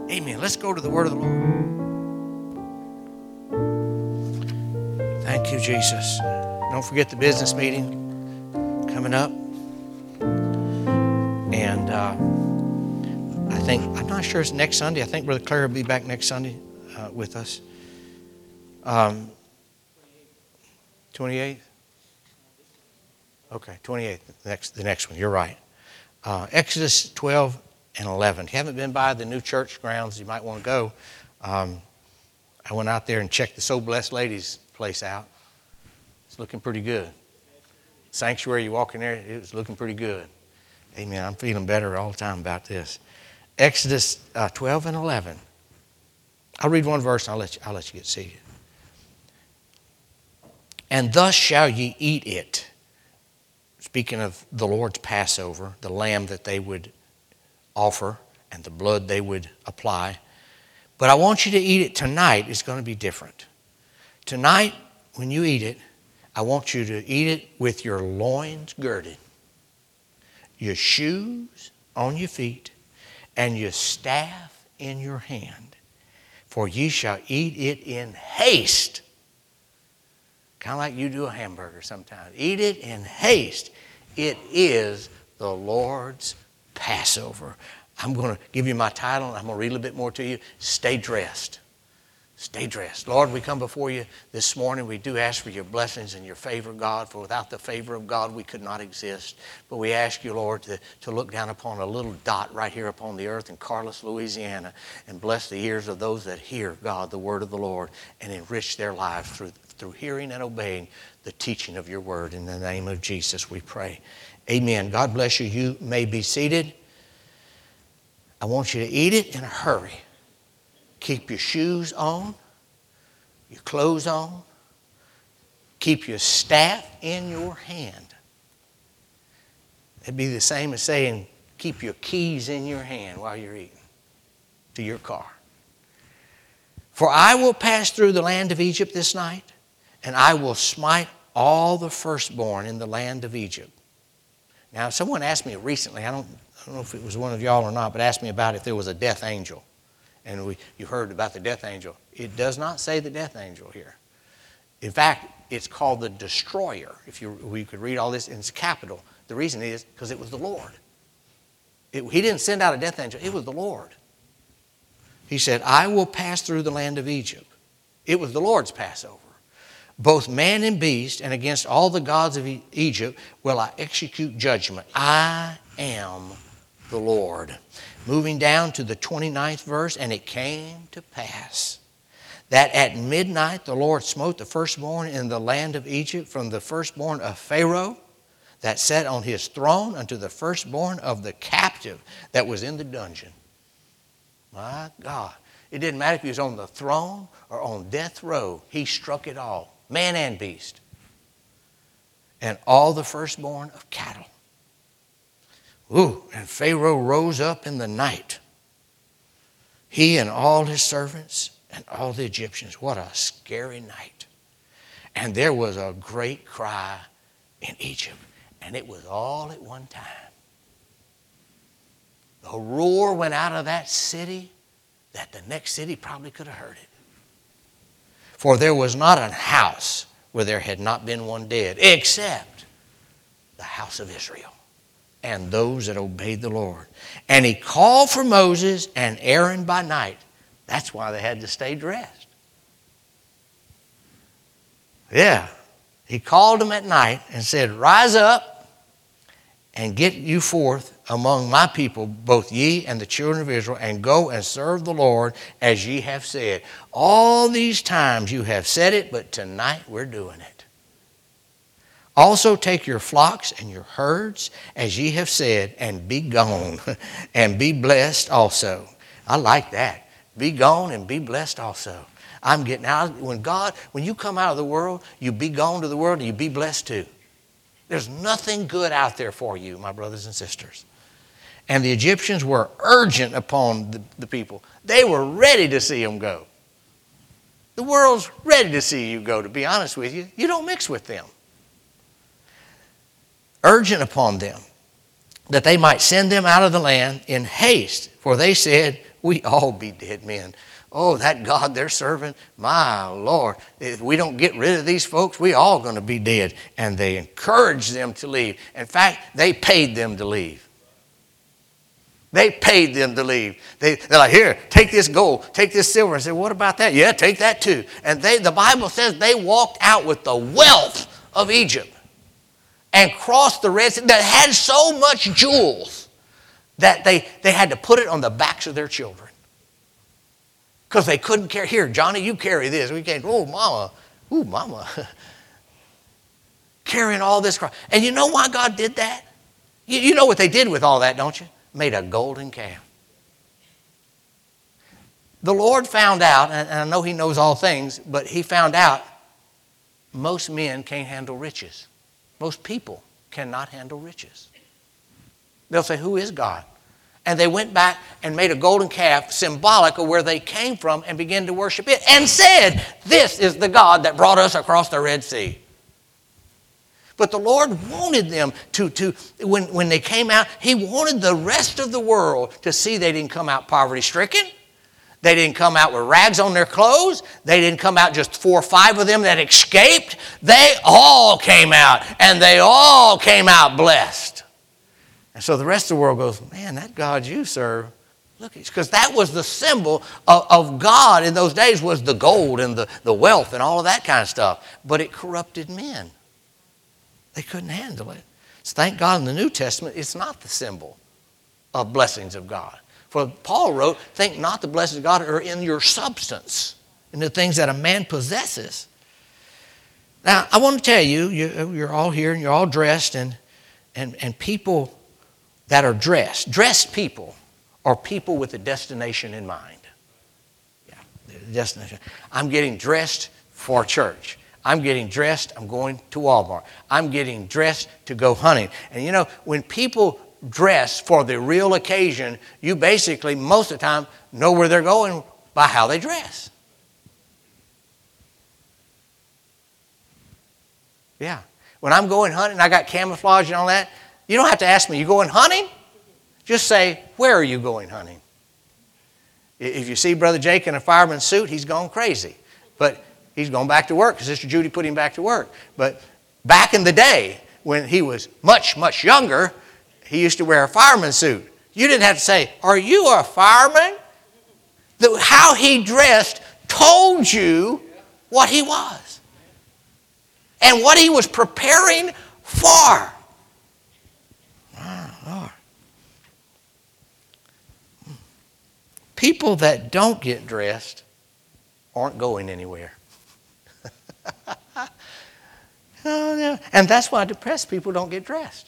Amen. Let's go to the word of the Lord. Thank you, Jesus. Don't forget the business meeting coming up. And I'm not sure it's next Sunday. I think Brother Claire will be back next Sunday with us. 28th? Okay, 28th, the next one. You're right. Exodus 12 and 11. If you haven't been by the new church grounds, you might want to go. I went out there and checked the So Blessed Ladies place out. It's looking pretty good. Sanctuary, you walk in there, it was looking pretty good. Amen. I'm feeling better all the time about this. Exodus 12 and 11. I'll read one verse and I'll let you get seated. And thus shall ye eat it. Speaking of the Lord's Passover, the lamb that they would offer and the blood they would apply. But I want you to eat it tonight. It's going to be different. Tonight, when you eat it, I want you to eat it with your loins girded, your shoes on your feet, and your staff in your hand. For ye shall eat it in haste. Kind of like you do a hamburger sometimes. Eat it in haste. It is the Lord's Passover. I'm going to give you my title, and I'm going to read a little bit more to you. Stay dressed. Stay dressed. Lord, we come before you this morning. We do ask for your blessings and your favor, God, for without the favor of God, we could not exist. But we ask you, Lord, to look down upon a little dot right here upon the earth in Carlos, Louisiana, and bless the ears of those that hear, God, the word of the Lord, and enrich their lives through hearing and obeying the teaching of your word. In the name of Jesus, we pray. Amen. God bless you. You may be seated. I want you to eat it in a hurry. Keep your shoes on, your clothes on. Keep your staff in your hand. It'd be the same as saying, keep your keys in your hand while you're eating to your car. For I will pass through the land of Egypt this night, and I will smite all the firstborn in the land of Egypt. Now, someone asked me recently, I don't know if it was one of y'all or not, but asked me about if there was a death angel. And you heard about the death angel. It does not say the death angel here. In fact, it's called the destroyer. We could read all this in its capital. The reason is because it was the Lord. He didn't send out a death angel. It was the Lord. He said, I will pass through the land of Egypt. It was the Lord's Passover. Both man and beast, and against all the gods of Egypt will I execute judgment. I am the Lord. Moving down to the 29th verse, and it came to pass that at midnight the Lord smote the firstborn in the land of Egypt, from the firstborn of Pharaoh that sat on his throne unto the firstborn of the captive that was in the dungeon. My God. It didn't matter if he was on the throne or on death row. He struck it all, man and beast. And all the firstborn of cattle. Ooh, and Pharaoh rose up in the night, he and all his servants and all the Egyptians. What a scary night. And there was a great cry in Egypt, and it was all at one time. A roar went out of that city that the next city probably could have heard it. For there was not an house where there had not been one dead, except the house of Israel and those that obeyed the Lord. And he called for Moses and Aaron by night. That's why they had to stay dressed. Yeah. He called them at night and said, rise up and get you forth among my people, both ye and the children of Israel, and go and serve the Lord as ye have said. All these times you have said it, but tonight we're doing it. Also take your flocks and your herds, as ye have said, and be gone, and be blessed also. I like that. Be gone and be blessed also. I'm getting out. When you come out of the world, you be gone to the world and you be blessed too. There's nothing good out there for you, my brothers and sisters. And the Egyptians were urgent upon the people. They were ready to see them go. The world's ready to see you go, to be honest with you. You don't mix with them. Urgent upon them, that they might send them out of the land in haste. For they said, we all be dead men. Oh, that God they're serving, my Lord. If we don't get rid of these folks, we all going to be dead. And they encouraged them to leave. In fact, they paid them to leave. They paid them to leave. They're like, here, take this gold, take this silver. I said, what about that? Yeah, take that too. And the Bible says they walked out with the wealth of Egypt and crossed the Red Sea that had so much jewels that they had to put it on the backs of their children. Because they couldn't carry. Here, Johnny, you carry this. We can't. Oh, mama. Ooh, mama. Carrying all this crap. And you know why God did that? You know what they did with all that, don't you? Made a golden calf. The Lord found out, and I know He knows all things, but He found out most men can't handle riches. Most people cannot handle riches. They'll say, who is God? And they went back and made a golden calf symbolic of where they came from and began to worship it and said, this is the God that brought us across the Red Sea. But the Lord wanted them when they came out, He wanted the rest of the world to see they didn't come out poverty-stricken. They didn't come out with rags on their clothes. They didn't come out just 4 or 5 of them that escaped. They all came out, and they all came out blessed. And so the rest of the world goes, man, that God you serve, look, because that was the symbol of God in those days, was the gold and the wealth and all of that kind of stuff. But it corrupted men. They couldn't handle it. So thank God in the New Testament, it's not the symbol of blessings of God. For Paul wrote, think not the blessings of God are in your substance, in the things that a man possesses. Now, I want to tell you, you're all here and you're all dressed, and people that are dressed people are people with a destination in mind. Yeah, destination. I'm getting dressed for church. I'm getting dressed, I'm going to Walmart. I'm getting dressed to go hunting. And you know, when people dress for the real occasion, you basically, most of the time, know where they're going by how they dress. Yeah. When I'm going hunting, I got camouflage and all that, you don't have to ask me, you going hunting? Just say, where are you going hunting? If you see Brother Jake in a fireman's suit, he's gone crazy. But he's gone back to work because Sister Judy put him back to work. But back in the day, when he was much, much younger, he used to wear a fireman's suit. You didn't have to say, are you a fireman? How he dressed told you what he was and what he was preparing for. Oh, Lord. People that don't get dressed aren't going anywhere. Oh, no. And that's why depressed people don't get dressed.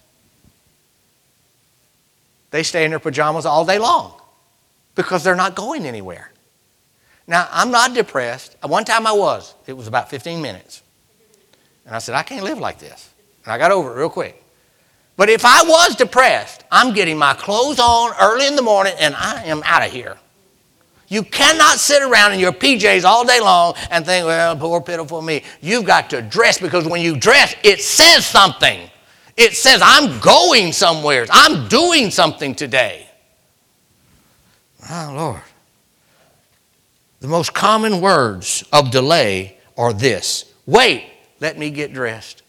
They stay in their pajamas all day long because they're not going anywhere. Now, I'm not depressed. One time I was. It was about 15 minutes. And I said, I can't live like this. And I got over it real quick. But if I was depressed, I'm getting my clothes on early in the morning and I am out of here. You cannot sit around in your PJs all day long and think, well, poor pitiful me. You've got to dress, because when you dress, it says something. It says, I'm going somewhere. I'm doing something today. Oh, Lord. The most common words of delay are this: wait, let me get dressed.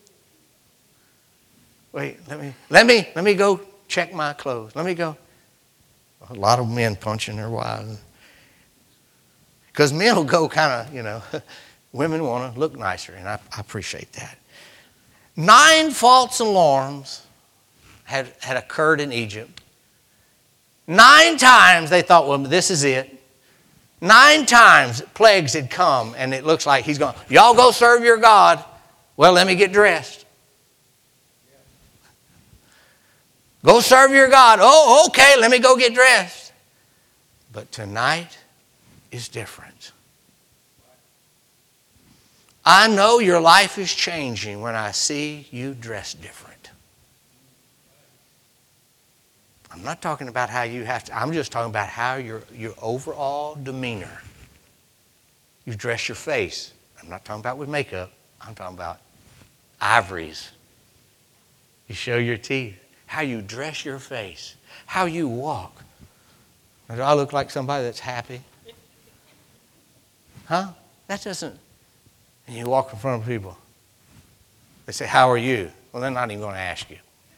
Wait, let me go check my clothes. Let me go. A lot of men punching their wives. Because men will go kind of, women want to look nicer, and I appreciate that. 9 false alarms had occurred in Egypt. 9 times they thought, well, this is it. 9 times plagues had come, and it looks like he's going, y'all go serve your God. Well, let me get dressed. Go serve your God. Oh, okay, let me go get dressed. But tonight is different. I know your life is changing when I see you dressed different. I'm not talking about how you have to, I'm just talking about how your overall demeanor. You dress your face. I'm not talking about with makeup. I'm talking about ivories. You show your teeth. How you dress your face. How you walk. Do I look like somebody that's happy? Huh? That doesn't. And you walk in front of people. They say, how are you? Well, they're not even going to ask you.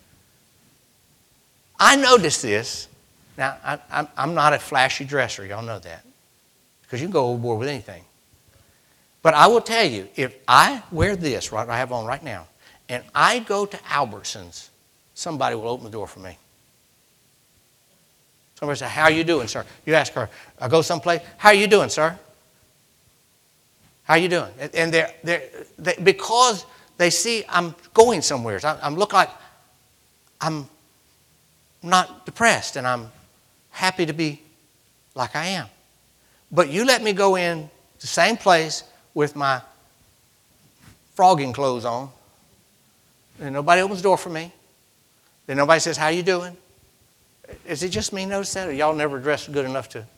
I noticed this. Now, I'm not a flashy dresser. Y'all know that. Because you can go overboard with anything. But I will tell you, if I wear this, right, I have on right now, and I go to Albertsons, somebody will open the door for me. Somebody say, how are you doing, sir? You ask her, I go someplace, how are you doing, sir? How are you doing? And they because they see I'm going somewhere. I'm look like I'm not depressed, and I'm happy to be like I am. But you let me go in the same place with my frogging clothes on, and nobody opens the door for me. Then nobody says, how you doing? Is it just me notice that, or y'all never dressed good enough to?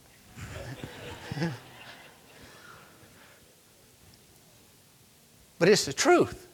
But it's the truth.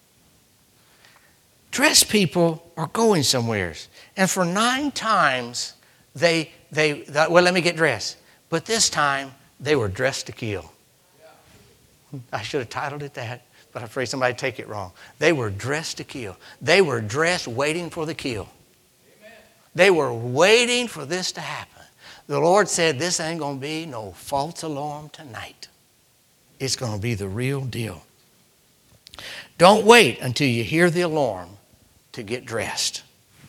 Dressed people are going somewheres. And for 9 times, they well, let me get dressed. But this time, they were dressed to kill. I should have titled it that, but I'm afraid somebody would take it wrong. They were dressed to kill. They were dressed waiting for the kill. Amen. They were waiting for this to happen. The Lord said, this ain't going to be no false alarm tonight. It's going to be the real deal. Don't wait until you hear the alarm to get dressed.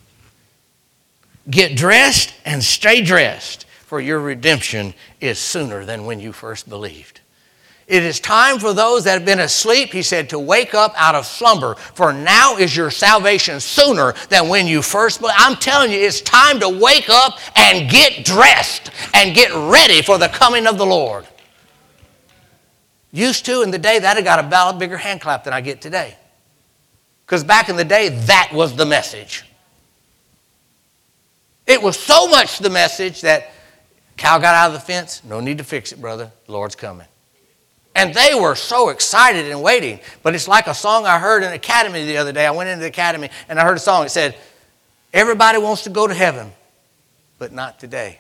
Get dressed and stay dressed, for your redemption is sooner than when you first believed. It is time for those that have been asleep, he said, to wake up out of slumber, for now is your salvation sooner than when you first believed. I'm telling you, it's time to wake up and get dressed and get ready for the coming of the Lord. Used to, in the day, that had got a bigger hand clap than I get today. Because back in the day, that was the message. It was so much the message that cow got out of the fence. No need to fix it, brother. The Lord's coming. And they were so excited and waiting. But it's like a song I heard in the academy the other day. I went into the academy and I heard a song. It said, everybody wants to go to heaven, but not today.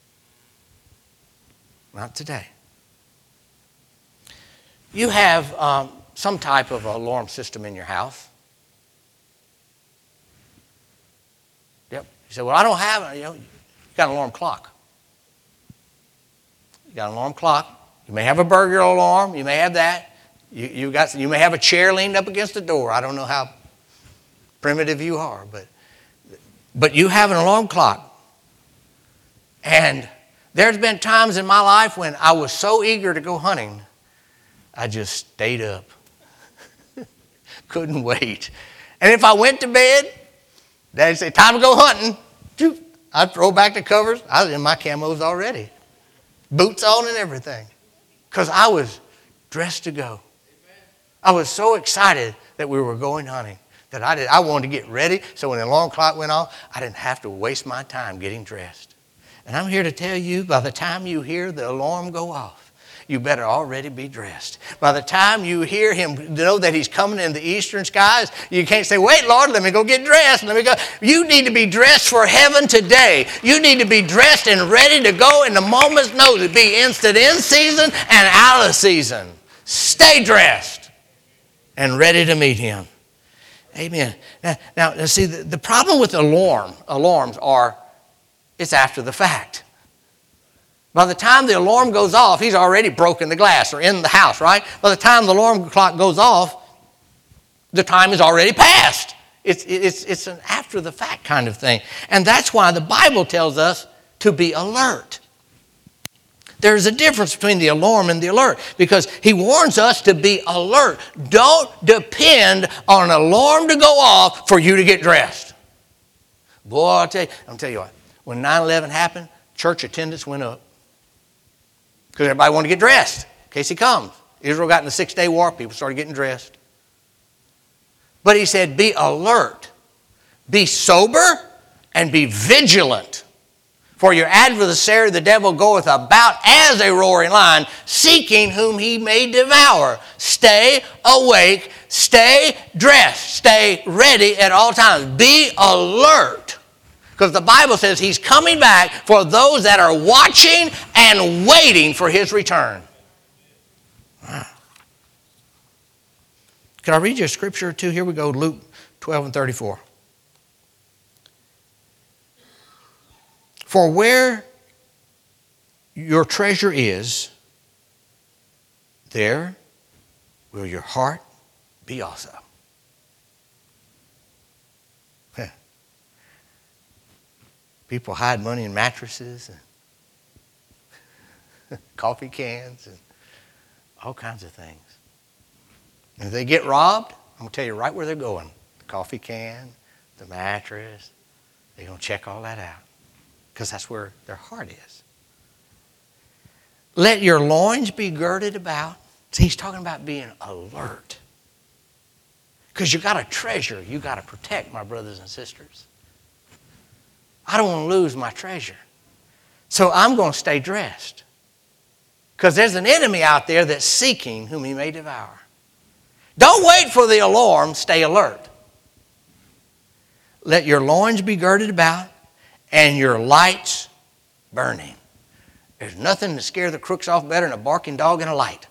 Not today. You have some type of alarm system in your house. Yep. You say, well, I don't have it. You got an alarm clock. You got an alarm clock. You may have a burglar alarm. You may have that. You may have a chair leaned up against the door. I don't know how primitive you are, but you have an alarm clock. And there's been times in my life when I was so eager to go hunting, I just stayed up. Couldn't wait. And if I went to bed, Dad'd say, time to go hunting. I'd throw back the covers. I was in my camos already. Boots on and everything. Because I was dressed to go. I was so excited that we were going hunting that I wanted to get ready so when the alarm clock went off, I didn't have to waste my time getting dressed. And I'm here to tell you, by the time you hear the alarm go off, you better already be dressed. By the time you hear him know that he's coming in the eastern skies, you can't say, wait, Lord, let me go get dressed. Let me go. You need to be dressed for heaven today. You need to be dressed and ready to go in the moment's notice. Be instant in season and out of season. Stay dressed and ready to meet him. Amen. Now see, the problem with alarms are it's after the fact. By the time the alarm goes off, he's already broken the glass or in the house, right? By the time the alarm clock goes off, the time is already passed. It's an after-the-fact kind of thing. And that's why the Bible tells us to be alert. There's a difference between the alarm and the alert because he warns us to be alert. Don't depend on an alarm to go off for you to get dressed. Boy, I'll tell you what, when 9/11 happened, church attendance went up. Because everybody wanted to get dressed in case he comes. Israel got in the 6-day war. People started getting dressed. But he said, be alert, be sober, and be vigilant. For your adversary, the devil, goeth about as a roaring lion, seeking whom he may devour. Stay awake, stay dressed, stay ready at all times. Be alert. Because the Bible says he's coming back for those that are watching and waiting for his return. Wow. Can I read you a scripture or two? Here we go, Luke 12 and 34. For where your treasure is, there will your heart be also. People hide money in mattresses and coffee cans and all kinds of things. And if they get robbed, I'm going to tell you right where they're going. The coffee can, the mattress, they're going to check all that out because that's where their heart is. Let your loins be girded about. See, he's talking about being alert. Because you got a treasure you got to protect, my brothers and sisters. I don't want to lose my treasure. So I'm going to stay dressed. Because there's an enemy out there that's seeking whom he may devour. Don't wait for the alarm, stay alert. Let your loins be girded about and your lights burning. There's nothing to scare the crooks off better than a barking dog and a light.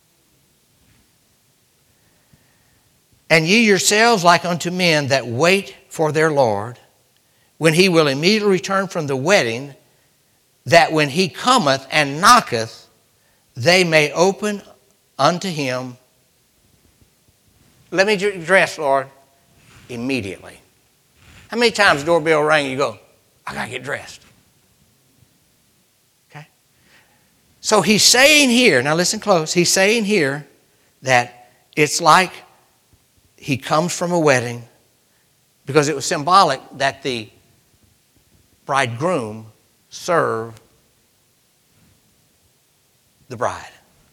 And ye yourselves like unto men that wait for their Lord, when he will immediately return from the wedding, that when he cometh and knocketh, they may open unto him. Let me dress, Lord, immediately. How many times the doorbell rang and you go, I got to get dressed? Okay? So he's saying here, now listen close, he's saying here that it's like he comes from a wedding because it was symbolic that the bridegroom serve the bride.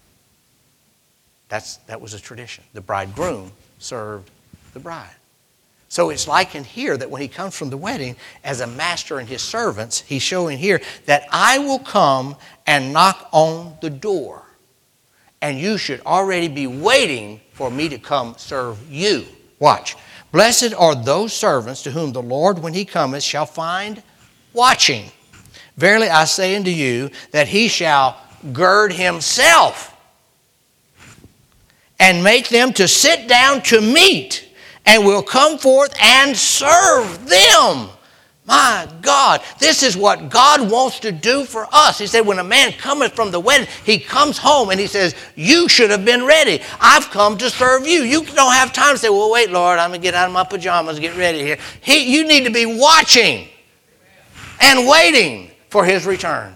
That was a tradition. The bridegroom served the bride. So it's like in here that when he comes from the wedding as a master and his servants, he's showing here that I will come and knock on the door. And you should already be waiting for me to come serve you. Watch. Blessed are those servants to whom the Lord, when he cometh, shall find watching. Verily I say unto you that he shall gird himself and make them to sit down to meat, and will come forth and serve them. My God, this is what God wants to do for us. He said when a man cometh from the wedding, he comes home and he says, you should have been ready. I've come to serve you. You don't have time to say, well, wait, Lord, I'm going to get out of my pajamas, get ready here. You need to be watching and waiting for his return.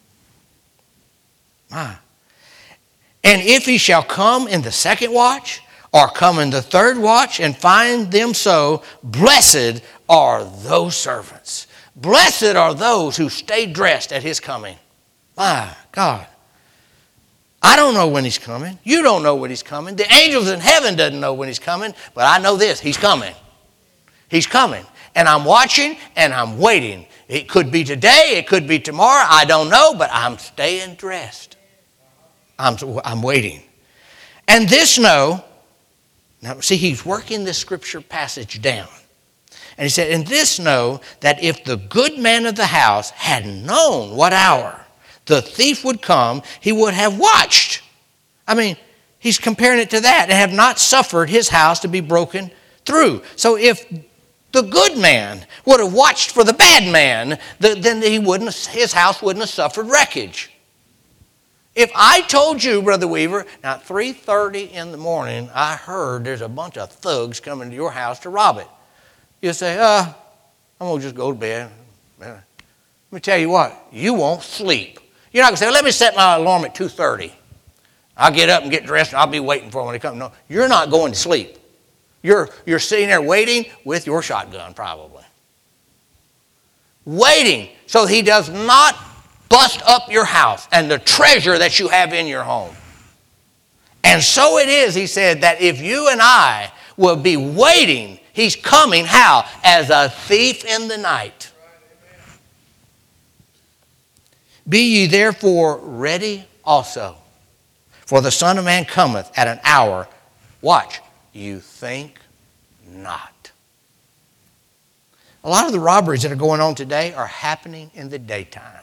And if he shall come in the second watch, or come in the third watch, and find them so, blessed are those servants. Blessed are those who stay dressed at his coming. My God. I don't know when he's coming. You don't know when he's coming. The angels in heaven doesn't know when he's coming, but I know this, he's coming. He's coming. And I'm watching and I'm waiting. It could be today, it could be tomorrow, I don't know, but I'm staying dressed. I'm waiting. And this know, now see, he's working this scripture passage down. And he said, and this know that if the good man of the house had known what hour the thief would come, he would have watched. I mean, he's comparing it to that, and have not suffered his house to be broken through. So if the good man would have watched for the bad man, then his house wouldn't have suffered wreckage. If I told you, Brother Weaver, now at 3:30 in the morning, I heard there's a bunch of thugs coming to your house to rob it. You say, I'm going to just go to bed. Let me tell you what, you won't sleep. You're not going to say, let me set my alarm at 2:30. I'll get up and get dressed and I'll be waiting for him when he comes. No, you're not going to sleep. You're sitting there waiting with your shotgun probably. Waiting so he does not bust up your house and the treasure that you have in your home. And so it is, he said, that if you and I will be waiting, he's coming how? As a thief in the night. Be ye therefore ready also, for the Son of Man cometh at an hour, watch, you think not. A lot of the robberies that are going on today are happening in the daytime.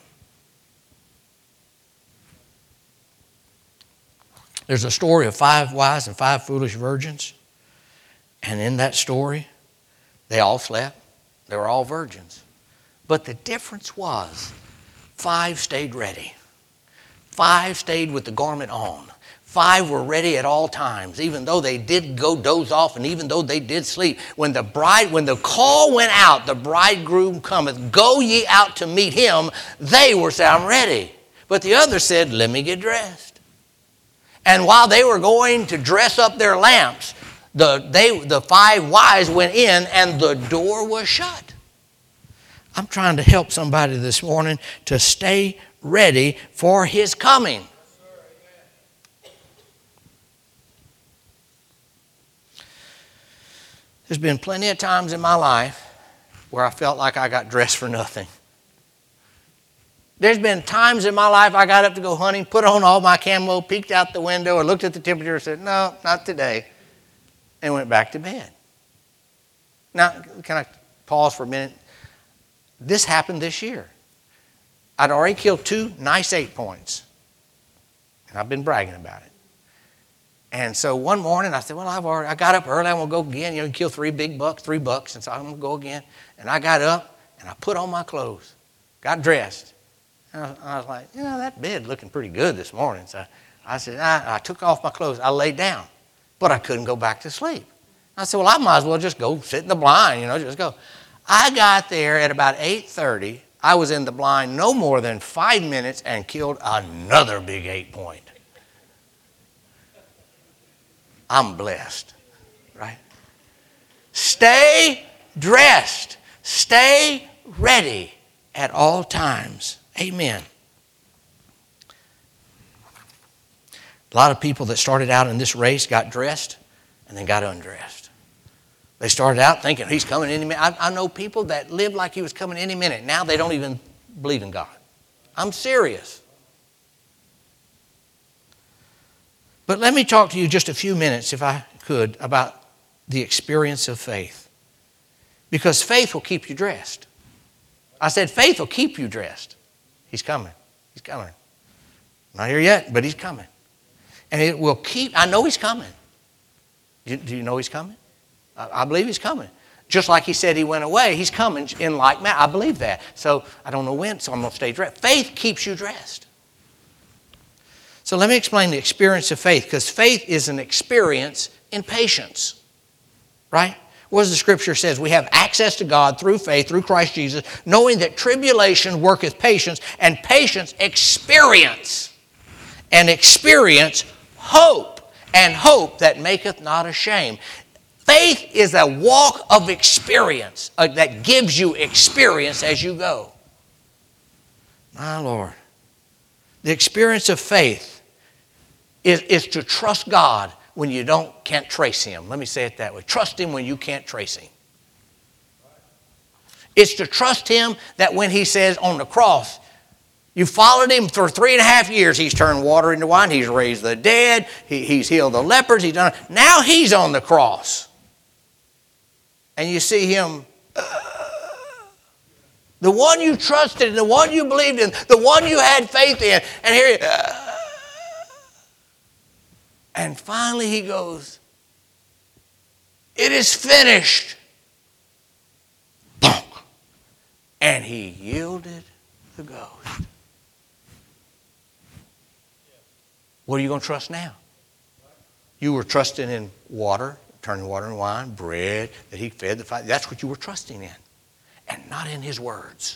There's a story of 5 wise and 5 foolish virgins. And in that story, they all slept. They were all virgins. But the difference was 5 stayed ready. 5 stayed with the garment on. 5 were ready at all times, even though they did go doze off and even though they did sleep. When the call went out, the bridegroom cometh, go ye out to meet him, they were saying, I'm ready. But the others said, let me get dressed. And while they were going to dress up their lamps, the 5 wise went in and the door was shut. I'm trying to help somebody this morning to stay ready for his coming. There's been plenty of times in my life where I felt like I got dressed for nothing. There's been times in my life I got up to go hunting, put on all my camo, peeked out the window, or looked at the temperature and said, no, not today, and went back to bed. Now, can I pause for a minute? This happened this year. I'd already killed 2 nice 8 points, and I've been bragging about it. And so one morning I said, well, I got up early, I'm going to go again. You kill 3 bucks, and so I'm going to go again. And I got up, and I put on my clothes, got dressed. And I was like, that bed's looking pretty good this morning. So I said, I took off my clothes. I laid down, but I couldn't go back to sleep. I said, well, I might as well just go sit in the blind, just go. I got there at about 8:30. I was in the blind no more than 5 minutes and killed another big 8-point. I'm blessed, right? Stay dressed. Stay ready at all times. Amen. A lot of people that started out in this race got dressed and then got undressed. They started out thinking he's coming any minute. I know people that lived like he was coming any minute. Now they don't even believe in God. I'm serious. But let me talk to you just a few minutes, if I could, about the experience of faith. Because faith will keep you dressed. I said faith will keep you dressed. He's coming. He's coming. Not here yet, but he's coming. And it will keep, I know he's coming. Do you know he's coming? I believe he's coming. Just like he said he went away, he's coming in like manner. I believe that. So I don't know when, so I'm going to stay dressed. Faith keeps you dressed. So let me explain the experience of faith, because faith is an experience in patience, right? What does the scripture says? We have access to God through faith, through Christ Jesus, knowing that tribulation worketh patience, and patience experience, and experience hope, and hope that maketh not ashamed. Faith is a walk of experience that gives you experience as you go. My Lord. The experience of faith is to trust God when you can't trace him. Let me say it that way. Trust him when you can't trace him. It's to trust him that when he says on the cross, you followed him for 3.5 years. He's turned water into wine. He's raised the dead. He's healed the lepers. He's done. Now he's on the cross. And you see him, the one you trusted, the one you believed in, the one you had faith in. And here he, and finally he goes, it is finished. Bonk. And he yielded the ghost. What are you going to trust now? You were trusting in water, turning water into wine, bread, that he fed the fire. That's what you were trusting in, and not in his words.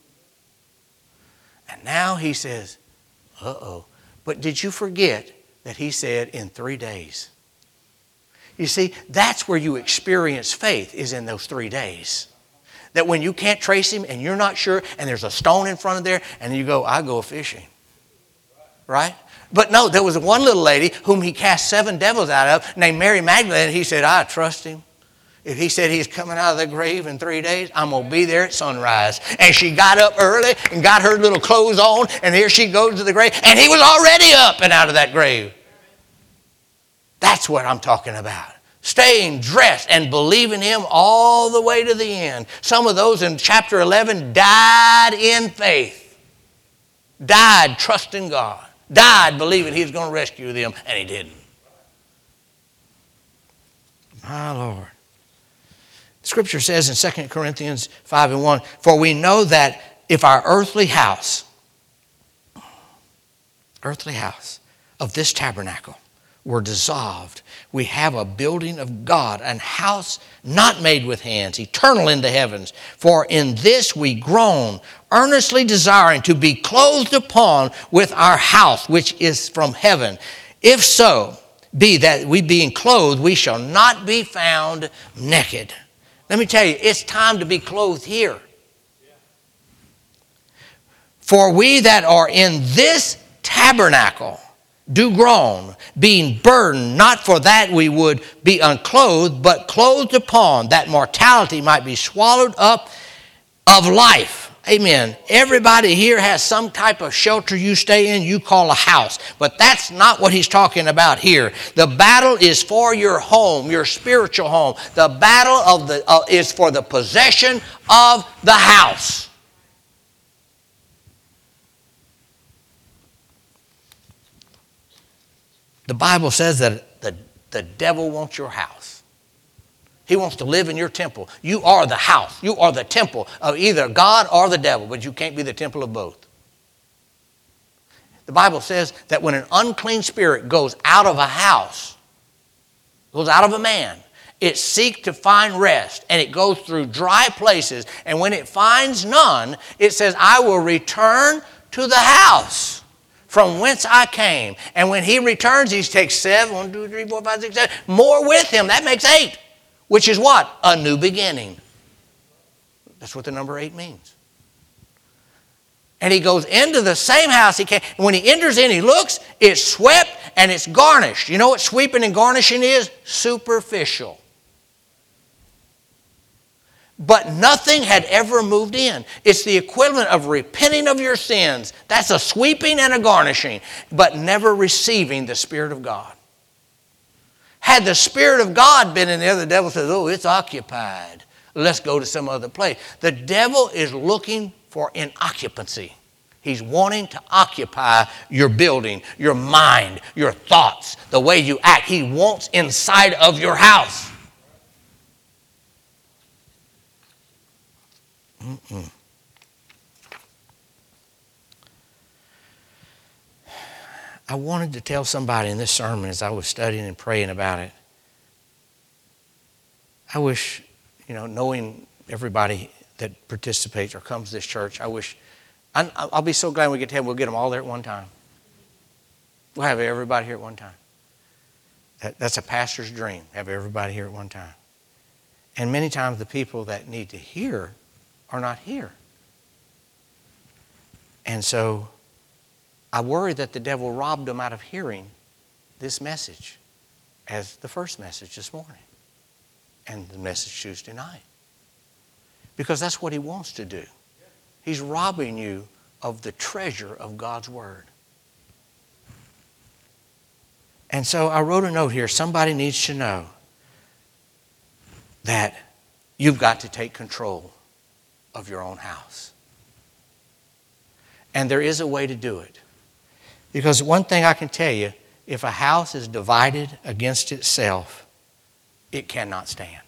And now he says, uh-oh. But did you forget that he said in 3 days? You see, that's where you experience faith, is in those 3 days. That when you can't trace him and you're not sure, and there's a stone in front of there, and you go, I go fishing. Right? But no, there was one little lady whom he cast 7 devils out of, named Mary Magdalene, and he said, I trust him. If he said he's coming out of the grave in 3 days, I'm going to be there at sunrise. And she got up early and got her little clothes on, and here she goes to the grave, and he was already up and out of that grave. That's what I'm talking about. staying dressed and believing Him all the way to the end. Some of those in chapter 11 died in faith, died trusting God, died believing He was going to rescue them, and He didn't. My Lord. Scripture says in 2 Corinthians 5:1, for we know that if our earthly house of this tabernacle were dissolved, we have a building of God, an house not made with hands, eternal in the heavens. For in this we groan, earnestly desiring to be clothed upon with our house, which is from heaven. If so be that we being clothed, we shall not be found naked. Let me tell you, it's time to be clothed here. For we that are in this tabernacle do groan, being burdened, not for that we would be unclothed, but clothed upon, that mortality might be swallowed up of life. Amen. Everybody here has some type of shelter you stay in, you call a house. But that's not what he's talking about here. The battle is for your home, your spiritual home. The battle is for the possession of the house. The Bible says that the devil wants your house. He wants to live in your temple. You are the house. You are the temple of either God or the devil, but you can't be the temple of both. The Bible says that when an unclean spirit goes out of a house, goes out of a man, it seeks to find rest, and it goes through dry places, and when it finds none, it says, I will return to the house from whence I came. And when he returns, he takes 7, 1, 2, 3, 4, 5, 6, 7, more with him. That makes 8. Which is what? A new beginning. That's what the number 8 means. And he goes into the same house he came. When he enters in, he looks, it's swept and it's garnished. You know what sweeping and garnishing is? Superficial. But nothing had ever moved in. It's the equivalent of repenting of your sins. That's a sweeping and a garnishing, but never receiving the Spirit of God. Had the Spirit of God been in there, the devil says, oh, it's occupied. Let's go to some other place. The devil is looking for an occupancy. He's wanting to occupy your building, your mind, your thoughts, the way you act. He wants inside of your house. I wanted to tell somebody in this sermon as I was studying and praying about it. I wish, knowing everybody that participates or comes to this church, I'll be so glad when we get to heaven, we'll get them all there at one time. We'll have everybody here at one time. That's a pastor's dream, have everybody here at one time. And many times the people that need to hear are not here. And so I worry that the devil robbed them out of hearing this message as the first message this morning and the message Tuesday night. Because that's what he wants to do. He's robbing you of the treasure of God's Word. And so I wrote a note here. Somebody needs to know that you've got to take control of your own house. And there is a way to do it. Because one thing I can tell you, if a house is divided against itself, it cannot stand.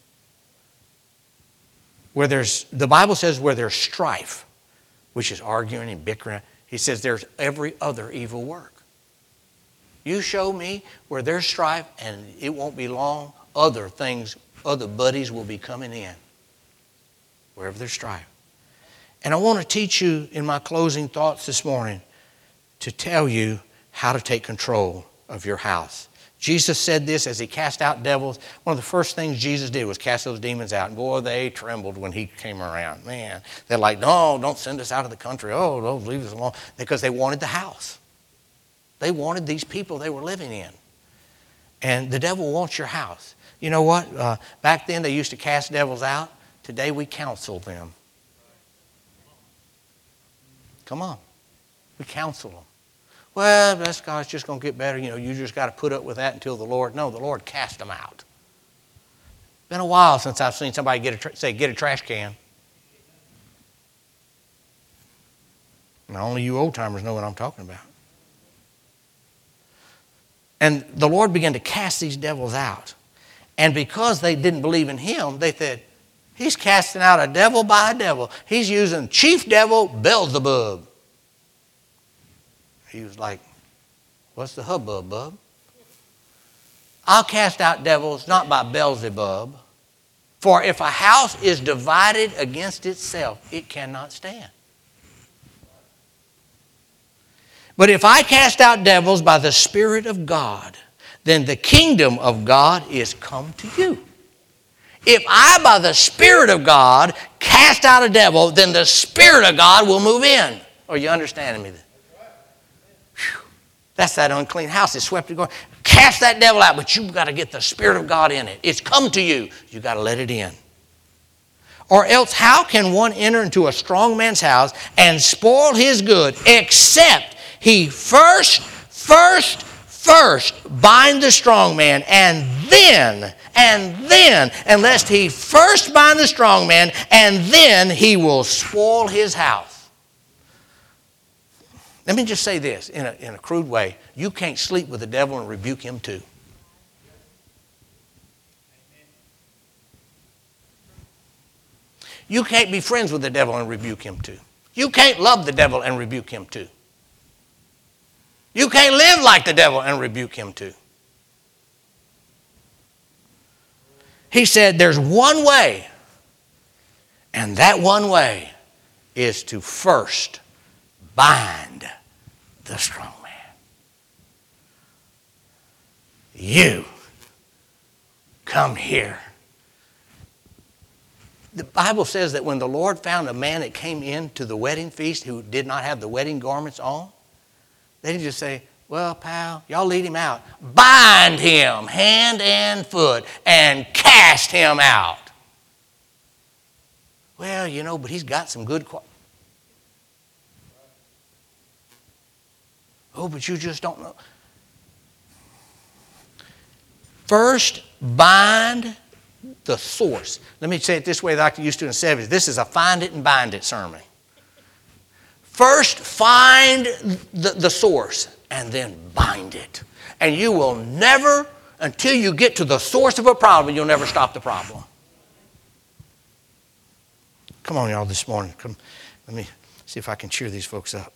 The Bible says where there's strife, which is arguing and bickering, he says there's every other evil work. You show me where there's strife and it won't be long, other buddies will be coming in. Wherever there's strife. And I want to teach you in my closing thoughts this morning to tell you how to take control of your house. Jesus said this as he cast out devils. One of the first things Jesus did was cast those demons out. And boy, they trembled when he came around. Man, they're like, no, don't send us out of the country. Oh, don't leave us alone. Because they wanted the house. They wanted these people they were living in. And the devil wants your house. You know what? Back then they used to cast devils out. Today we counsel them. Come on. We counsel them. Well, God's just going to get better. You just got to put up with that until the Lord. No, the Lord cast them out. Been a while since I've seen somebody get a trash can. Now, only you old-timers know what I'm talking about. And the Lord began to cast these devils out. And because they didn't believe in him, they said, he's casting out a devil by a devil. He's using chief devil Beelzebub. He was like, what's the hubbub, bub? I'll cast out devils not by Beelzebub. For if a house is divided against itself, it cannot stand. But if I cast out devils by the Spirit of God, then the kingdom of God is come to you. If I, by the Spirit of God, cast out a devil, then the Spirit of God will move in. Are you understanding me? Whew. That's that unclean house that swept it going. Cast that devil out, but you've got to get the Spirit of God in it. It's come to you. You've got to let it in. Or else how can one enter into a strong man's house and spoil his good, except he first bind the strong man, and then, unless he first bind the strong man, and then he will spoil his house. Let me just say this in a crude way. You can't sleep with the devil and rebuke him too. You can't be friends with the devil and rebuke him too. You can't love the devil and rebuke him too. You can't live like the devil and rebuke him too. He said there's one way, and that one way is to first bind the strong man. You come here. The Bible says that when the Lord found a man that came into the wedding feast who did not have the wedding garments on, they didn't just say, well, pal, y'all lead him out. Bind him hand and foot and cast him out. Well, but he's got some good qualities. Oh, but you just don't know. First, bind the source. Let me say it this way that I used to in the 70s. This is a find it and bind it sermon. First, find the source and then bind it. And you will never, until you get to the source of a problem, you'll never stop the problem. Come on, y'all, this morning. Come, let me see if I can cheer these folks up.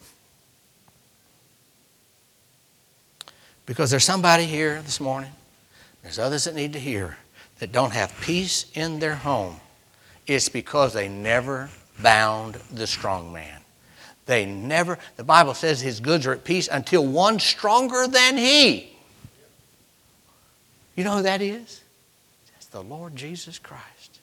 Because there's somebody here this morning, there's others that need to hear, that don't have peace in their home. It's because they never bound the strong man. The Bible says his goods are at peace until one stronger than he. You know who that is? That's the Lord Jesus Christ.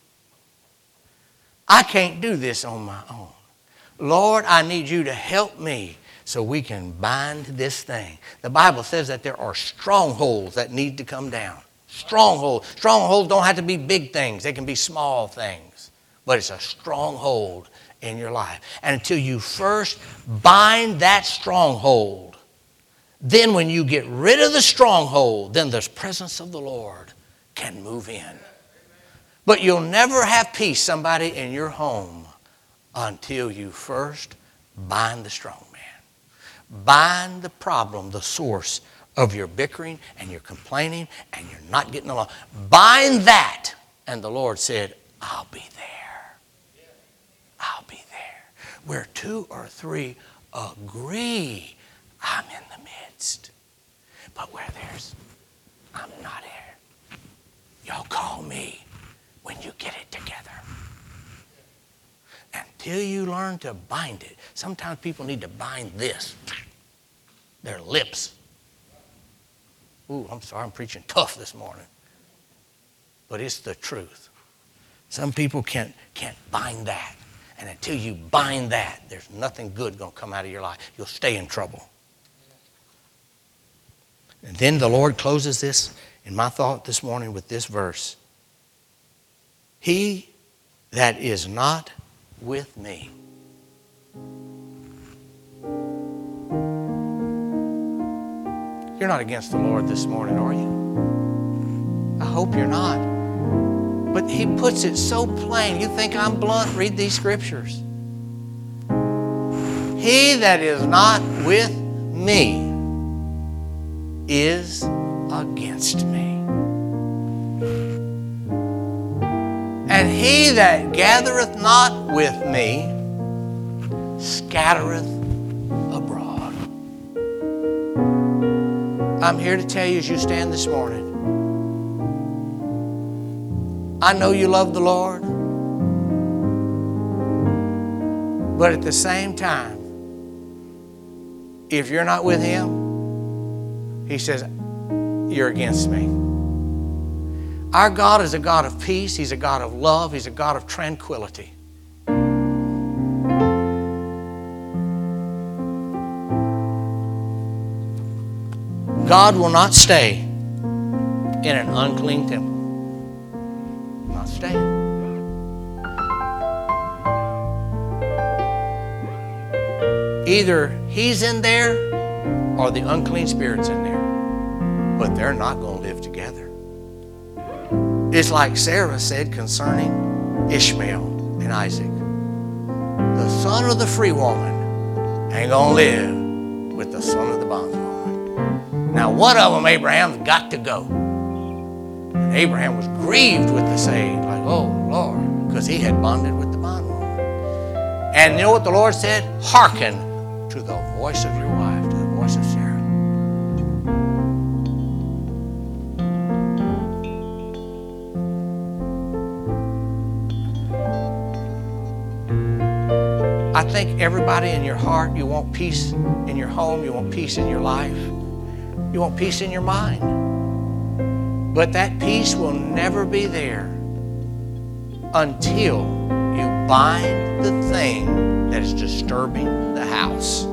I can't do this on my own. Lord, I need you to help me so we can bind this thing. The Bible says that there are strongholds that need to come down. Strongholds. Strongholds don't have to be big things. They can be small things. But it's a stronghold in your life. And until you first bind that stronghold, then when you get rid of the stronghold, then the presence of the Lord can move in. But you'll never have peace, somebody, in your home until you first bind the strong man. Bind the problem, the source of your bickering and your complaining and you're not getting along. Bind that. And the Lord said, I'll be there. I'll be there. Where two or three agree, I'm in the midst. But where I'm not here. Y'all call me when you get it together. Until you learn to bind it. Sometimes people need to bind this. Their lips. Ooh, I'm sorry, I'm preaching tough this morning. But it's the truth. Some people can't bind that. And until you bind that, there's nothing good going to come out of your life. You'll stay in trouble. And then the Lord closes this in my thought this morning with this verse. He that is not with me. You're not against the Lord this morning, are you? I hope you're not. But he puts it so plain. You think I'm blunt? Read these scriptures. He that is not with me is against me. And he that gathereth not with me scattereth abroad. I'm here to tell you as you stand this morning, I know you love the Lord, but at the same time, if you're not with Him, He says, you're against me. Our God is a God of peace. He's a God of love. He's a God of tranquility. God will not stay in an unclean temple. Not staying. Either He's in there or the unclean spirit's in there. But they're not going to live together. It's like Sarah said concerning Ishmael and Isaac. The son of the free woman ain't going to live with the son of the bondwoman. Now, one of them, Abraham's got to go. And Abraham was grieved with the saying, like, oh, Lord, because he had bonded with the bondwoman. And you know what the Lord said? Hearken to the voice of your wife, to the voice of Sarah. I think everybody in your heart, you want peace in your home, you want peace in your life, you want peace in your mind. But that peace will never be there until you bind the thing that is disturbing the house.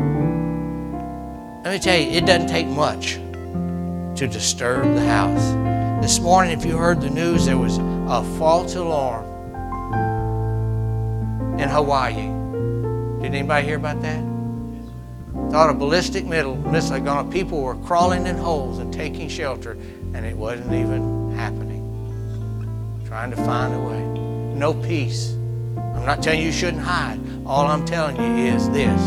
Let me tell you, it doesn't take much to disturb the house. This morning, if you heard the news, there was a false alarm in Hawaii. Did anybody hear about that? Thought a ballistic missile gone. People were crawling in holes and taking shelter, and it wasn't even happening. Trying to find a way. No peace. I'm not telling you shouldn't hide. All I'm telling you is this.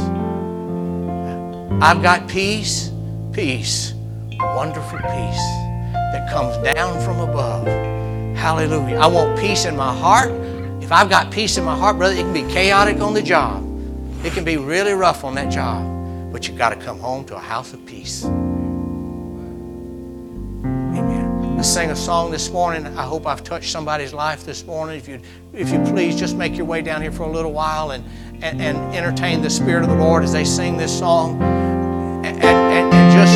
I've got peace, wonderful peace that comes down from above. Hallelujah. I want peace in my heart. If I've got peace in my heart, brother, it can be chaotic on the job. It can be really rough on that job, but you've got to come home to a house of peace. Amen. Let's sing a song this morning. I hope I've touched somebody's life this morning. If you please, just make your way down here for a little while and entertain the Spirit of the Lord as they sing this song. And just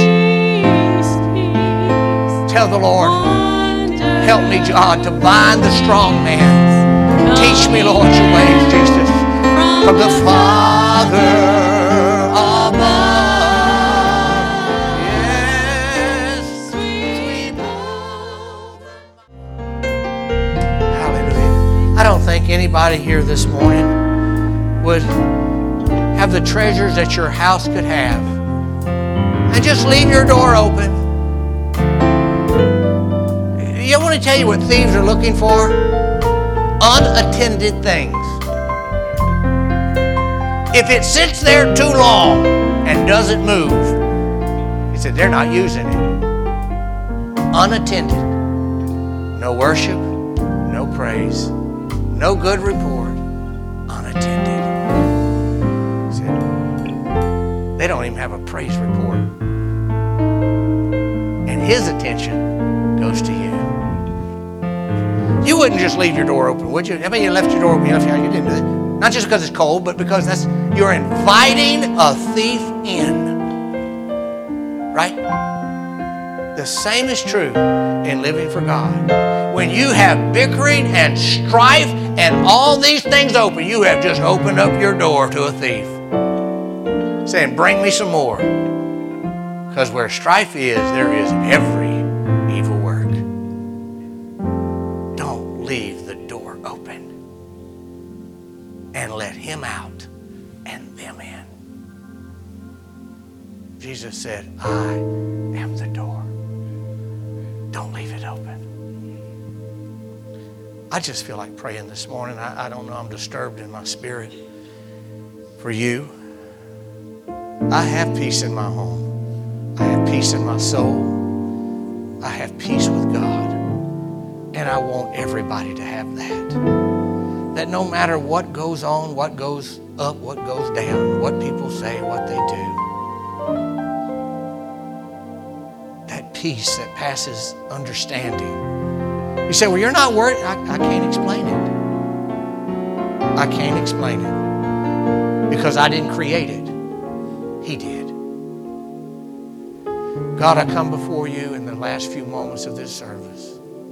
tell the Lord, help me, God, to bind the strong man. Teach me, Lord, your ways, Jesus. From the Father above. Yes, sweet love. Hallelujah. I don't think anybody here this morning would have the treasures that your house could have and just leave your door open. I want to tell you what thieves are looking for? Unattended things. If it sits there too long and doesn't move, he said they're not using it. Unattended. No worship, no praise, no good report. Unattended. He said, they don't even have a praise report. And his attention goes to you. You wouldn't just leave your door open, would you? I mean, you left your door open. You didn't do it. Not just because it's cold, but because you're inviting a thief in. Right? The same is true in living for God. When you have bickering and strife and all these things open, you have just opened up your door to a thief. Saying, bring me some more. Because where strife is, there is every evil work. Don't leave the door open. And let him out and them in. Jesus said, I am the door. Don't leave it open. I just feel like praying this morning. I don't know, I'm disturbed in my spirit for you. I have peace in my home. I have peace in my soul. I have peace with God. And I want everybody to have that. That no matter what goes on, what goes up, what goes down, what people say, what they do, that peace that passes understanding. You say, well, you're not worried. I can't explain it. I can't explain it. Because I didn't create it. He did. God, I come before you in the last few moments of this service.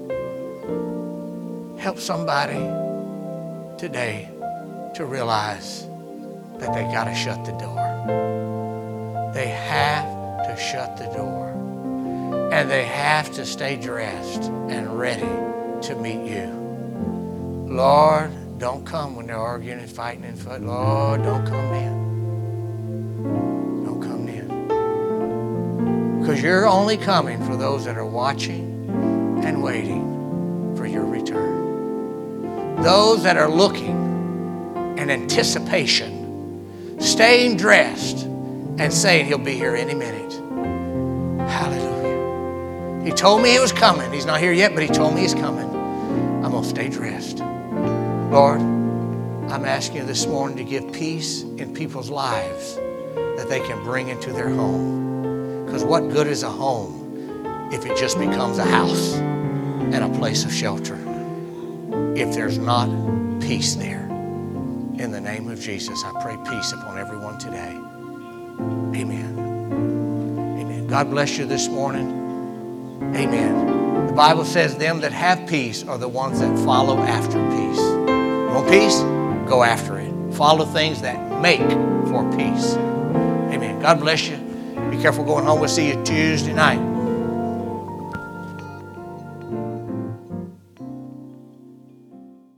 Help somebody today to realize that they got to shut the door. They have to shut the door. And they have to stay dressed and ready to meet you. Lord, don't come when they're arguing and fighting and fighting. Lord, don't come in. Don't come in. Because you're only coming for those that are watching and waiting for your return. Those that are looking in anticipation, staying dressed and saying he'll be here any minute. Hallelujah. He told me he was coming. He's not here yet, but he told me he's coming. I'm going to stay dressed. Lord, I'm asking you this morning to give peace in people's lives that they can bring into their home. Because what good is a home if it just becomes a house and a place of shelter? If there's not peace there. In the name of Jesus, I pray peace upon everyone today. Amen. Amen. God bless you this morning. Amen. The Bible says them that have peace are the ones that follow after peace. You want peace? Go after it. Follow things that make for peace. Amen. God bless you. Be careful going home. We'll see you Tuesday night.